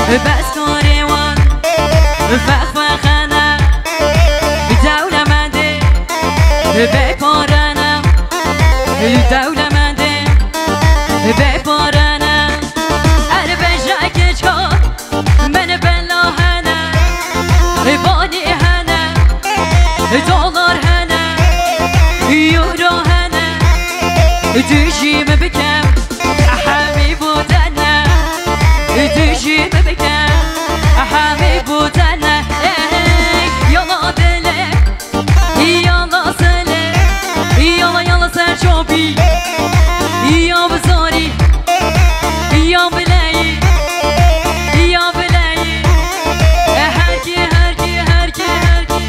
بس كوريوان فخفخنا دولة مندي بپارنا دولة مندي بپارنا اربجا كچكا من بلا هنا باني هنا دولار هنا يورو هنا تجيب بكم حبيب وطنا تجيب بكم حبيب وطنا يلا دلي يلا سلي يلا يلا سرشوبي يا بزاري يا بلاي يا بلاي هركي هركي هركي هركي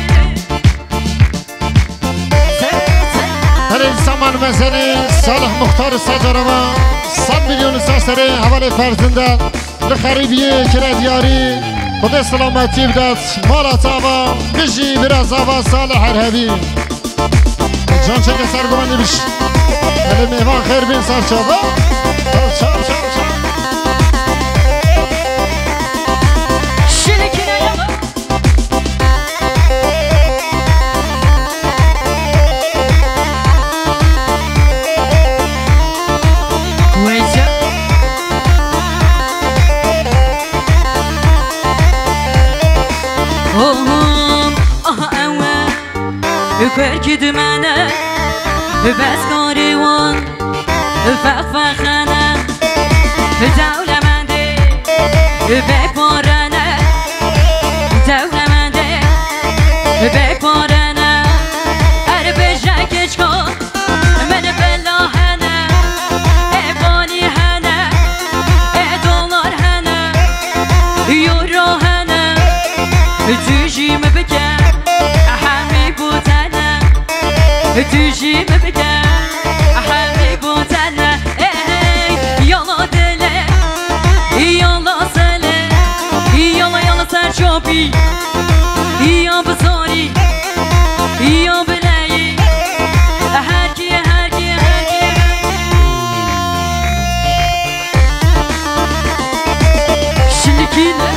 هر زمان مزنی صالح مختار ساجرما 100 میلیون ساسره حواله فرزنده لخریبیه کرد دیاری خدا سلامتی بدات مالا تاوا بجی براز آوا صالح هرهبی جان چه کسر گوانی بش هلی میوان خیر بین سر چابا چاب چاب چاب شلكنا يلا ويجا اوهم اوا فركي دمانه بس كوريوان فخفخنا دولة مندي بپارنا دولة مندي بپارنا اربجا كچكا من بلا هنا باني هنا دولار هنا يورو هنا تجيب بكم حبيب وطنا تجيب بكم حبيب وطنا يلا دلي يلا سلي يلا يلا سرشوبي يا بزاري يا بلاي هركي هركي هركي شلكينا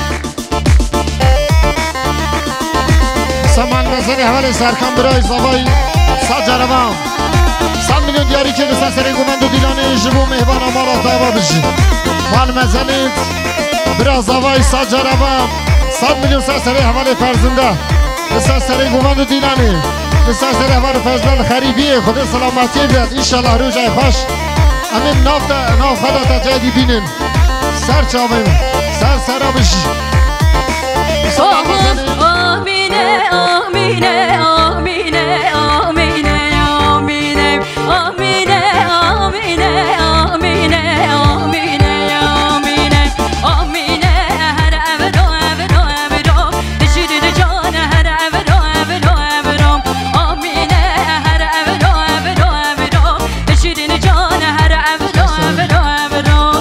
زمان مزنی حواله سرکم برای زوای ساجرما 100 میلیون دیاری که دست سری گومند و دیلانه جبو مهبان مالا تاوا بجی مال مزنیت براز زوای ساجرما 100 میلیون سری حواله فرزنده دست سری گومند و دیلانه دست سری حواله فرزنده خریبیه خدا سلامتی بیاد انشالله روزای خوش امین ناف خدا تا جدی بینن سر چاویم سر سرا بجی زمان مزنی آمینه آمینه آمینه آمینه آمینه آمینه آمینه آمینه آمینه آمینه آمینه هر ابرو ابرو ابرو بشیرین جان هر ابرو ابرو ابرو آمینه هر ابرو ابرو ابرو بشیرین جان هر ابرو ابرو ابرو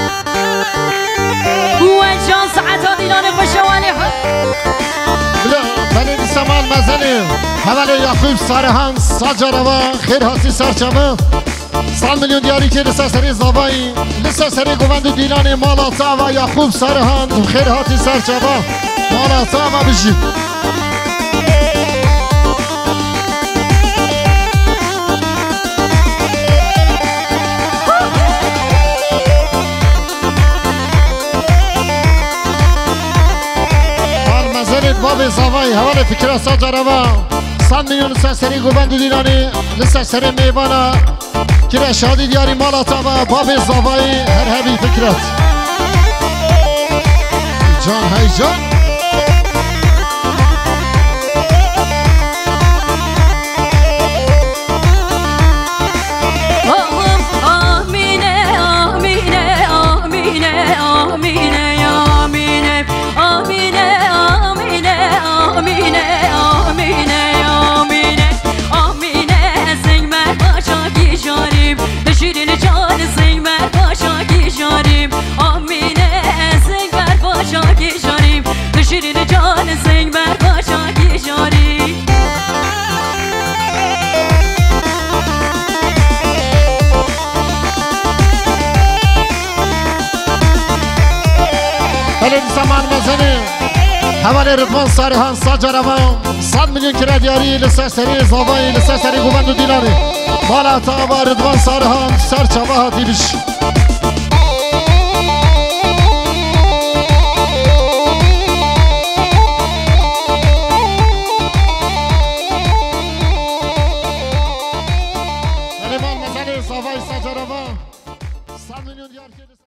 و جان ساعت دیلان خوشوانی بله سامان مزنی حواله یعقوب سارهان ساجروا خیر هاتی سرچمه 100 میلیون دیاری که لسه سری زاوایی لسه سری گوند دیلان مالا تاوا یعقوب سارهان خیر هاتی سرچمه مالا تاوا بجی باب زاوای حواله فکر ساجروا 100 میلیون سری گوبند دیلانی لسه سری میبانا که شادی دیاری مالا تاوا باب زاوای هر هبی فکرت جان های جان آمینه از بر باشا کی جانیم هلی سامان مزنی حوالی رضوان سارهان ساجروان 100 میلیون کرا دیاری لسر سری زاوایی لسر سری گوبند و دیلانی بالا تا با رضوان سارهان سر چابه هاتی بش